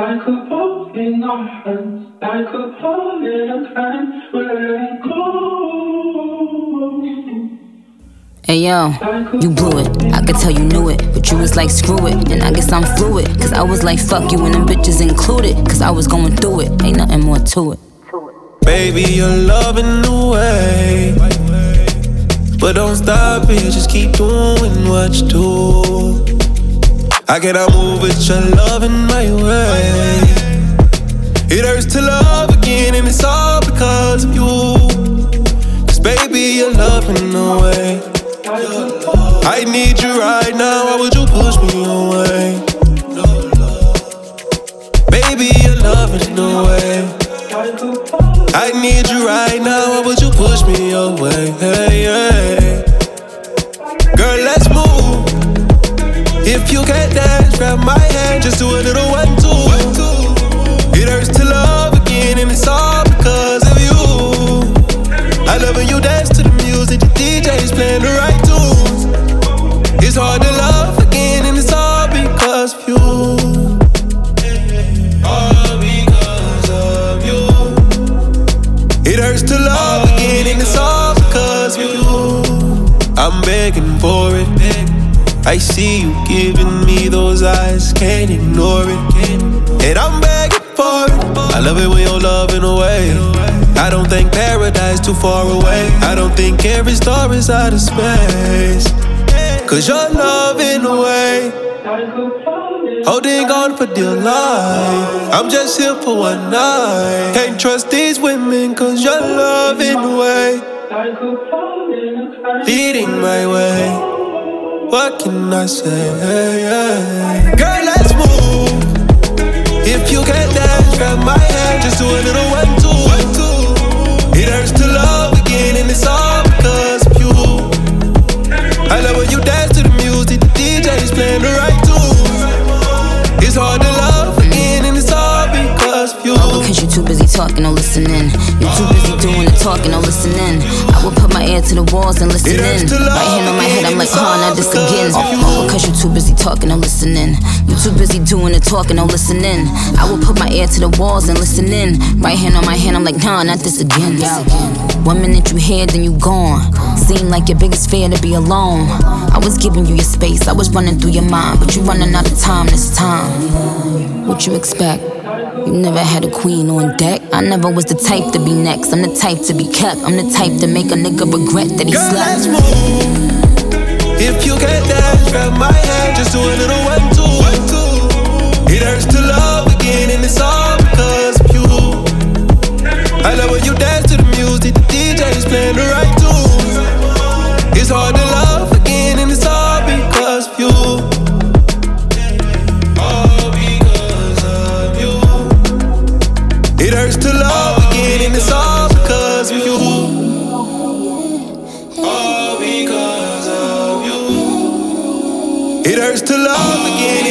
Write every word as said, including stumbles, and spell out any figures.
Like a boat in our hands, like a ball in a can, we're letting go. Hey yo, you blew it, I could tell you knew it, but you was like screw it, and I guess I'm fluid, cause I was like fuck you and them bitches included, cause I was going through it, ain't nothing more to it. Baby, you're loving the way, but don't stop it, just keep doing what you do. I cannot move with your love in my way. It hurts to love again, and it's all because of you. Cause baby, you're loving the way. I need you right now, why would you push me away? Baby, you're loving the way. I need you right now, why would you push me away? Hey, hey. Girl, let's move. If you can't dance, grab my hand, just do a little one, two. It hurts to love again, and it's all because of you. I love when you dance to the music, the D J's playing the right tunes. It's hard to love again, and it's all because of you. All because of you. It hurts to love again, and it's all because of you. I'm begging for it. I see you giving me those eyes, can't ignore it. And I'm begging for it. I love it when you're loving away. I don't think paradise too far away. I don't think every star is out of space. Cause you're loving away, holding on for dear life. I'm just here for one night. Can't trust these women cause you're loving away, leading my way. What can I say? Girl, let's move. If you can't dance, grab my hand, just do a little one, two. It hurts to love again, and it's all because of you. I love when you dance to the music, the D J's playing the right tunes. It's hard to love again, and it's all because of you. All because you're too busy talking or listening. You're too busy doing the talking or listening. I will put my ear to the walls and listen in. Right hand on my head, I'm like, huh, not this again. All because you're too busy talking or listening. You're too busy doing the talking or listening. I will put my ear to the walls and listen in. Right hand on my head, I'm like, nah, not this again. One minute you here, then you gone. Seemed like your biggest fear to be alone. I was giving you your space, I was running through your mind, but you running out of time this time. What you expect? You never had a queen on deck. I never was the type to be next. I'm the type to be kept. I'm the type to make a nigga regret that he Girl, slept. let's move. If you can't dance, grab my hand, just do a little one, two. It hurts to love again, and it's all because of you. I love when you dance to the music, the D J's playing the right tunes. It's hard to love again, and it's all because of you. All because of you. It hurts to love again, and it's all because of you. All because of you. It hurts to love again.